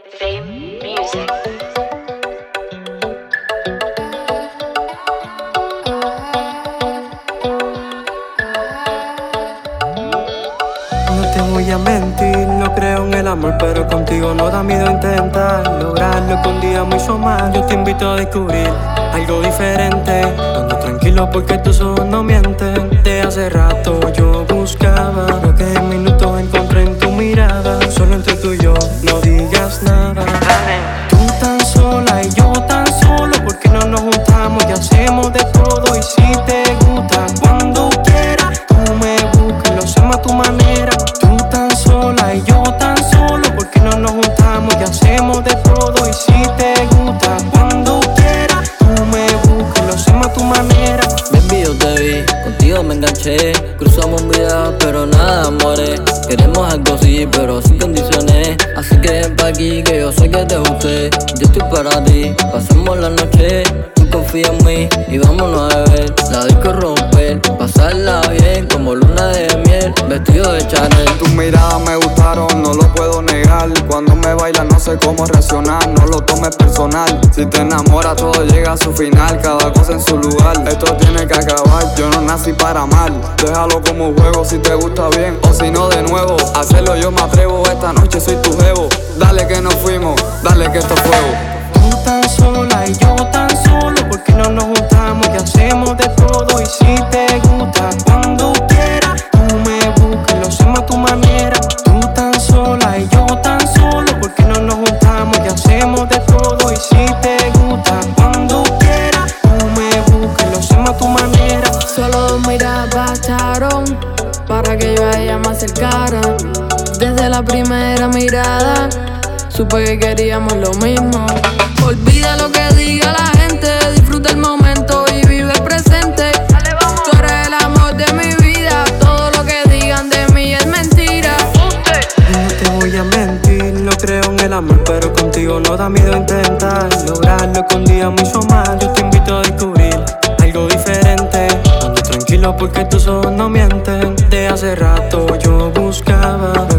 Fame Music. No te voy a mentir, no creo en el amor, pero contigo no da miedo intentar lograrlo que un día me hizo mal. Yo te invito a descubrir algo diferente, ando tranquilo porque tus ojos no mienten. De hace rato yo buscaba lo que en minutos encontré en tu mirada. Solo entre tú y yo, no digas nada. Tú tan sola y yo tan solo, ¿por qué no nos juntamos y hacemos de todo? Y si te gusta, cuando quieras, tú me buscas, lo hacemos a tu manera. Tú tan sola y yo tan solo, ¿por qué no nos juntamos y hacemos de todo? Y si te gusta, cuando quieras, tú me buscas, lo hacemos a tu manera. Baby, yo te vi, contigo me enganché. Cruzamos vidas, pero nada, amores. Queremos algo sí, pero sin condiciones. Así que ven pa' aquí, que yo sé que te guste. Yo estoy para ti, pasamos la noche. Tú confía en mí y vámonos a beber. La disco romper, pasarla bien como luna de miel, vestido de Chanel. Tus miradas me gustaron, no lo puedo negar. Cuando me bailas no sé cómo reaccionar, no lo tomes personal. Si te enamoras todo llega a su final, cada cosa en su lugar. Esto tiene que acabar, yo no nací para amar. Déjalo como juego, si te gusta bien o si no de nuevo. Hacerlo yo me atrevo, esta noche soy tu jevo. Dale que nos fuimos, dale que esto es fuego. Tú tan sola y yo tan solo, ¿por qué no nos juntamos y hacemos de todo? Y si te gusta, cuando quieras, tú me buscas, lo hacemos a tu manera. Tú tan sola y yo tan solo, ¿por qué no nos juntamos y hacemos de todo? Y si te gusta, cuando quieras, tú me buscas, lo hacemos a tu manera. Solo dos miradas bastaron para que yo a ella me acercara. Desde la primera mirada supe que queríamos lo mismo. Olvida lo que diga la gente, disfruta el momento y vive el presente. Tú eres el amor de mi vida, todo lo que digan de mí es mentira. No te voy a mentir, no creo en el amor, pero contigo no da miedo intentar lograrlo que un día me hizo mal. Yo te invito a descubrir algo diferente, ando tranquilo porque tus ojos no mienten. De hace rato yo buscaba